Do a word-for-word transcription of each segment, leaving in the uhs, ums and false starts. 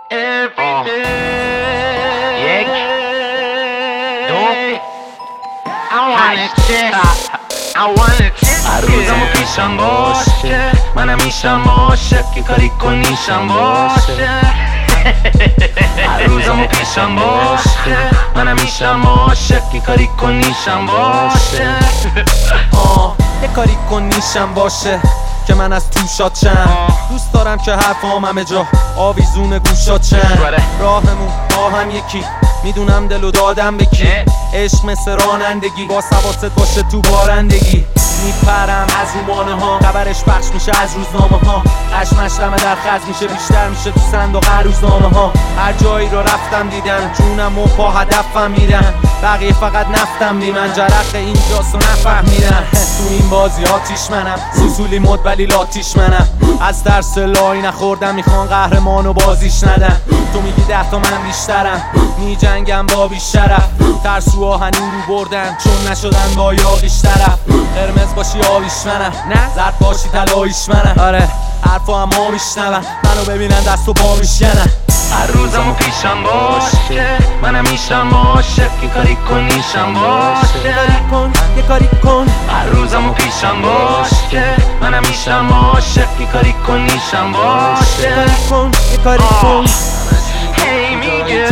آه. یک دو هر روزمو پیشم باشه، منم میشم عاشق که کاری کنیشم باشه. هر روزمو پیشم باشه، منم میشم عاشق که کاری کنیشم باشه. آه یه کاری کنیشم باشه که من از تو شاد شم. دوست دارم که حرفام همه جا آویزون گوشات شم. راهمون با هم یکی، میدونم دلو دادم به کی. عشق مثل رانندگی، با حواست باشه تو بارندگی. میپرم از رومانه ها، خبرش پخش میشه از روزنامه ها. قشمش دمه در خز میشه، بیشتر میشه تو صندوق هر روزنامه ها. هر جایی رو رفتم دیدن، جونم و پا هدفم میرن. بقیه فقط نفتم بی من، جرق اینجاست و نفهمیدن. تو این بازی آتیش منم، سوسولی مد ولی لاتیش منم. از درس لای نخوردم، میخوان قهرمانو بازیش ندن. تو میگی ده تا من بیشترم، میجنگم با بیشرف. ترسو آهنین رو بردن چون نشدن با یاقیش طرف. قرمز باشی آبیش منم، نه زرد باشی طلاییش منم. آره حرفا هم ما میشنون، منو ببینن دست و پا میشکنن. هر روزمو پیشم باشه، منم میشم عاشق که کاری کنیشم باشه. کن یه کاری کن. هر روزمو پیشم باشه، منم میشم عاشق که کاری کنیشم باشه. کن یه کاری کن. هی میگه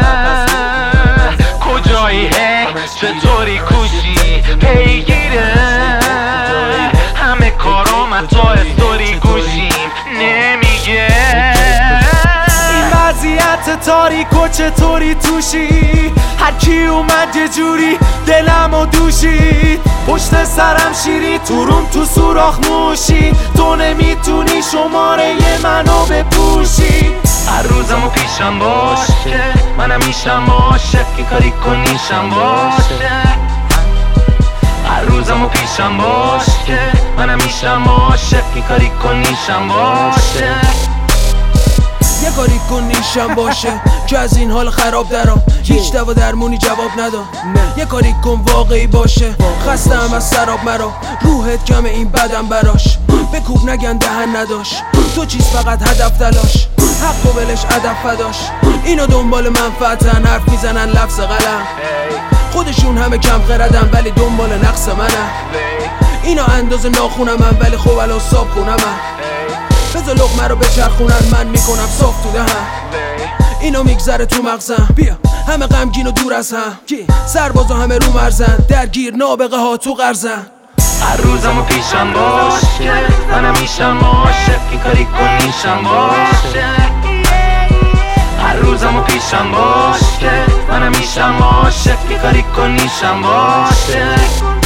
کجایی، هی چطوری کوشی پیگیره. همه کارام تا استوری گوشیم نمیگه. این وضعیت تاریک و چطوری توشی. هر کی اومد یه جوری دلمو دوشید. پشت سرم شیری تو روم تو سوراخ موشی. تو نمیتونی شماره منو بپوشی. هر روزمو پیشم باشه، منم میشم عاشق که کاری کنیشم باشه. هر روزمو پیشم باشه، منم میشم عاشق که کاری کنیشم باشه. یه کاری کنیشم باشه که از این حال خراب درام. هیچ دوا درمونی جواب نداد. یه کاری کن واقعی باشه، خستم از سراب مرا. روحت کمه این بدم براش، بکوب نگن دهن نداشت. تو چیز فقط هدف تلاش، حق و ولش ادب فداش. اینو دنبال منفعتن، حرف میزنن لفظ قلم. خودشون همه کم خردن ولی دنبال نقص منم. اینا اندازه ناخونمن ولی خب الان صاف خونمن. بذار لقمه رو بچرخونن، من میکنم صاف تو دهن. اینو میگذره تو مغزم، بیا همه غمگین و دور از هم. سربازا همه رو مرزن، درگیر نابغه ها تو غرزن. هر روزمو پیشم باشه، منم میشم عاشق که کاری کنیشم باشه. هر روزمو پیشم باشه، منم میشم عاشق که کاری کنیشم باشه.